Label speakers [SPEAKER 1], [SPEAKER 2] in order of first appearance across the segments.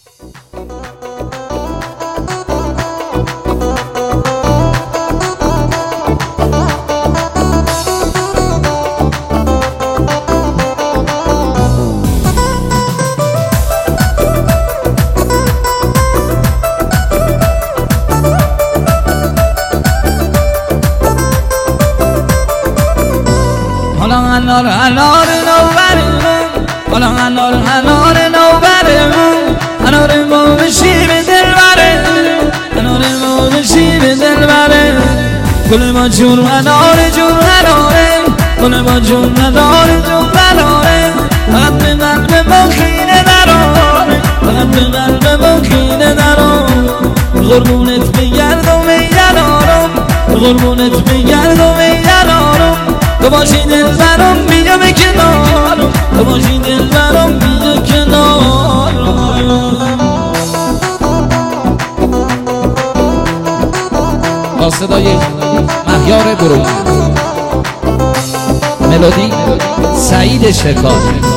[SPEAKER 1] انار انار نوبرمون حالا انار نوبرمون انار ما بشیم دلبره انار ما بشیم دلبره گل ما جون اناره گل ما جون اناره فقط به قلب ما خینه دراره فقط به قلب ما خینه دراره قربونت بگردم ای یارم قربونت بگردم ای یارم تو باشی دلبرم بیا به کنارم تو باشی دلبرم بیا کنارم.
[SPEAKER 2] با صدای مهیار برون، ملودی سعید شکار.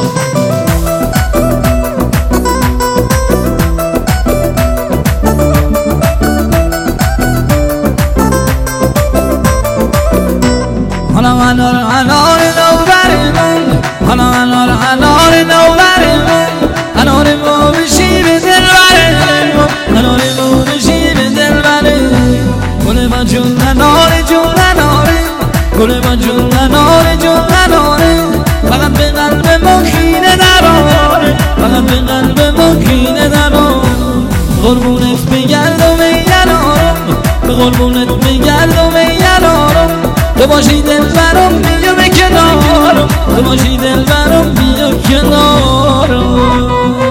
[SPEAKER 1] انار نوبرمون حالا انار نوبرمون انار ما بشی به دلبره انار ما بشی به دلبره گل ما جون اناره گل ما جون اناره فقط به قلب ما خینه دراره فقط به قلب ما خینه دراره قربونت بگردم ای یارم قربونت بگردم ای یارم تو باشی دلبرم بیا به کنارم تو باشی دلبرم بیا کنارم.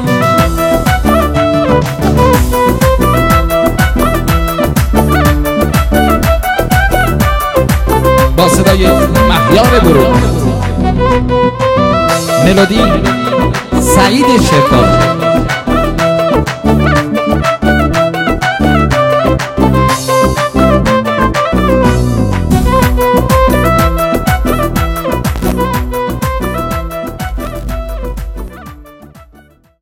[SPEAKER 2] با صدای مهیار برون، ملودی سعید شکار.